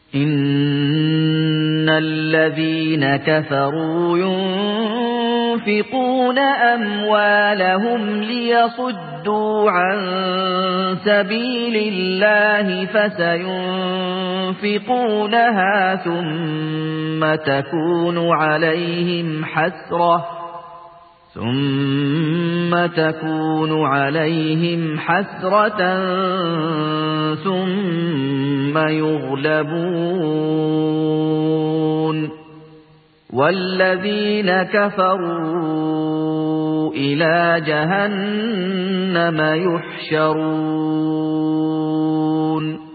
إِنَّ الَّذِينَ كَفَرُوا يُنفِقُونَ أَمْوَالَهُمْ لِيَصُدُّوا عَن سَبِيلِ اللَّهِ فَسَيُنفِقُونَهَا ثُمَّ تَكُونُ عَلَيْهِمْ حَسْرَةً ثُمَّ يُغْلَبُونَ وَالَّذِينَ كَفَرُوا إِلَىٰ جَهَنَّمَ يُحْشَرُونَ